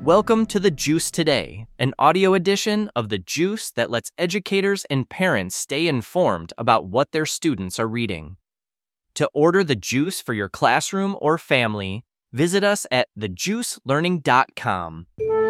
Welcome to The Juice Today, an audio edition of The Juice that lets educators and parents stay informed about what their students are reading. To order The Juice for your classroom or family, visit us at thejuicelearning.com.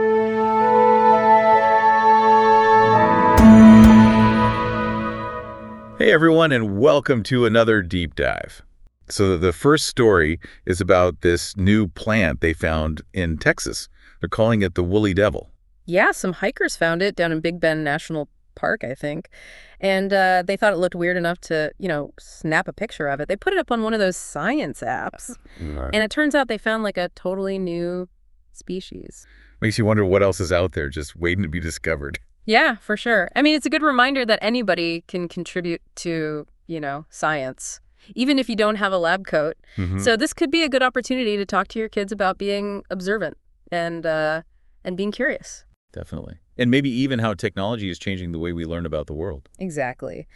Hey everyone, and welcome to another deep dive. So the first story is about this new plant they found in Texas. They're calling it the woolly devil. Yeah, some hikers found it down in Big Bend National Park, I think. And they thought it looked weird enough to, snap a picture of it. They put it up on one of those science apps. Right. And it turns out they found like a totally new species. Makes you wonder what else is out there just waiting to be discovered. Yeah, for sure. I mean, it's a good reminder that anybody can contribute to, science, even if you don't have a lab coat. Mm-hmm. So this could be a good opportunity to talk to your kids about being observant and being curious. Definitely. And maybe even how technology is changing the way we learn about the world. Exactly.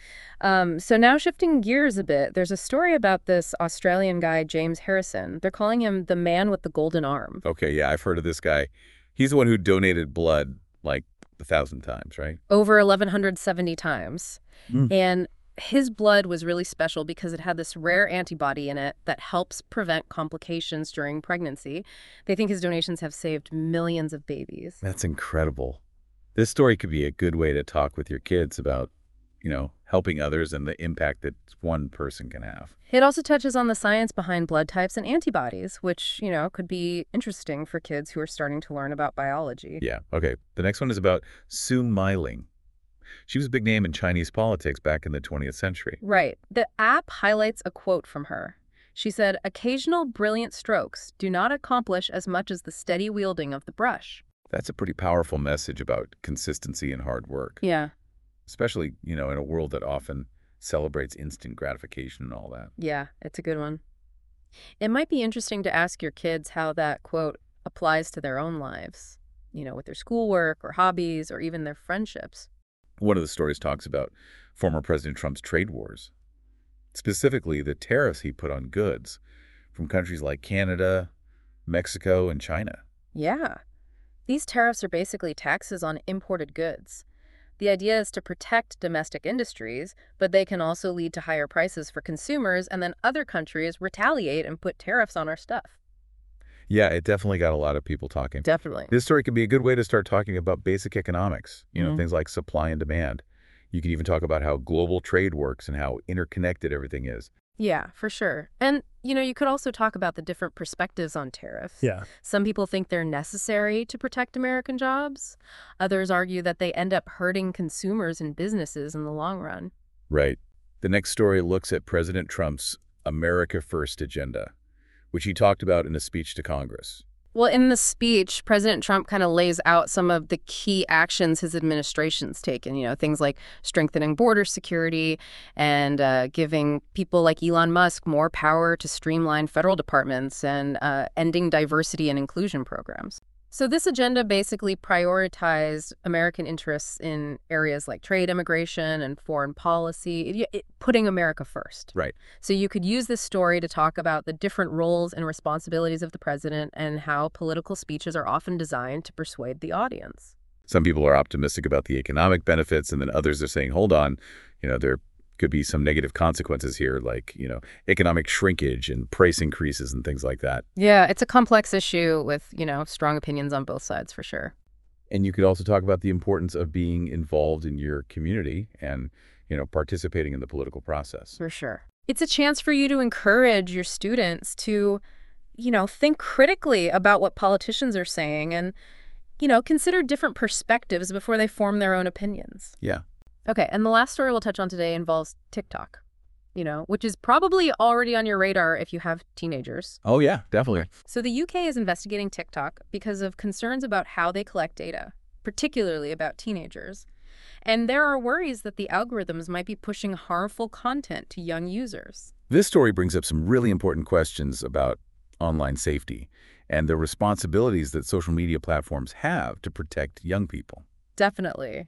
So now shifting gears a bit, there's a story about this Australian guy, James Harrison. They're calling him the man with the golden arm. Okay, yeah, I've heard of this guy. He's the one who donated blood like 1,000 times, right? Over 1,170 times. Mm. And his blood was really special because it had this rare antibody in it that helps prevent complications during pregnancy. They think his donations have saved millions of babies. That's incredible. This story could be a good way to talk with your kids about, helping others and the impact that one person can have. It also touches on the science behind blood types and antibodies, which, could be interesting for kids who are starting to learn about biology. Yeah, okay. The next one is about Su Meiling. She was a big name in Chinese politics back in the 20th century. Right. The app highlights a quote from her. She said, "Occasional brilliant strokes do not accomplish as much as the steady wielding of the brush." That's a pretty powerful message about consistency and hard work. Yeah. Especially, in a world that often celebrates instant gratification and all that. Yeah, it's a good one. It might be interesting to ask your kids how that quote applies to their own lives, with their schoolwork or hobbies or even their friendships. One of the stories talks about former President Trump's trade wars, specifically the tariffs he put on goods from countries like Canada, Mexico, and China. Yeah. These tariffs are basically taxes on imported goods. The idea is to protect domestic industries, but they can also lead to higher prices for consumers, and then other countries retaliate and put tariffs on our stuff. Yeah, it definitely got a lot of people talking. Definitely. This story could be a good way to start talking about basic economics, things like supply and demand. You can even talk about how global trade works and how interconnected everything is. Yeah, for sure. And, you could also talk about the different perspectives on tariffs. Yeah. Some people think they're necessary to protect American jobs. Others argue that they end up hurting consumers and businesses in the long run. Right. The next story looks at President Trump's America First agenda, which he talked about in a speech to Congress. Well, in the speech, President Trump kind of lays out some of the key actions his administration's taken, things like strengthening border security and giving people like Elon Musk more power to streamline federal departments and ending diversity and inclusion programs. So this agenda basically prioritized American interests in areas like trade, immigration, and foreign policy, putting America first. Right. So you could use this story to talk about the different roles and responsibilities of the president and how political speeches are often designed to persuade the audience. Some people are optimistic about the economic benefits, and then others are saying, hold on, there could be some negative consequences here, like, economic shrinkage and price increases and things like that. Yeah, it's a complex issue with, strong opinions on both sides for sure. And you could also talk about the importance of being involved in your community and, participating in the political process. For sure. It's a chance for you to encourage your students to, think critically about what politicians are saying and, consider different perspectives before they form their own opinions. Yeah. Okay, and the last story we'll touch on today involves TikTok, which is probably already on your radar if you have teenagers. Oh, yeah, definitely. So the UK is investigating TikTok because of concerns about how they collect data, particularly about teenagers. And there are worries that the algorithms might be pushing harmful content to young users. This story brings up some really important questions about online safety and the responsibilities that social media platforms have to protect young people. Definitely.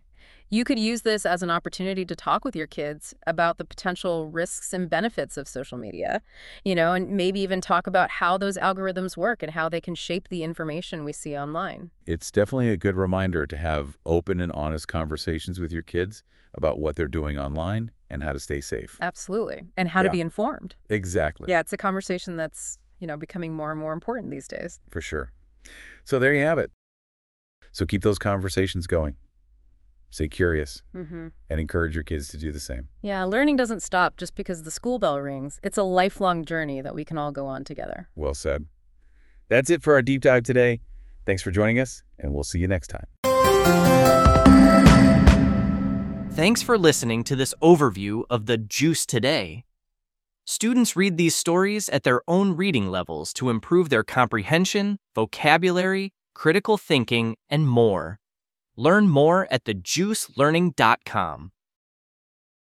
You could use this as an opportunity to talk with your kids about the potential risks and benefits of social media, and maybe even talk about how those algorithms work and how they can shape the information we see online. It's definitely a good reminder to have open and honest conversations with your kids about what they're doing online and how to stay safe. Absolutely. And how to Yeah. be informed. Exactly. Yeah, it's a conversation that's, becoming more and more important these days. For sure. So there you have it. So keep those conversations going. Stay curious Mm-hmm. and encourage your kids to do the same. Yeah, learning doesn't stop just because the school bell rings. It's a lifelong journey that we can all go on together. Well said. That's it for our deep dive today. Thanks for joining us, and we'll see you next time. Thanks for listening to this overview of the Juice Today. Students read these stories at their own reading levels to improve their comprehension, vocabulary, critical thinking, and more. Learn more at thejuicelearning.com.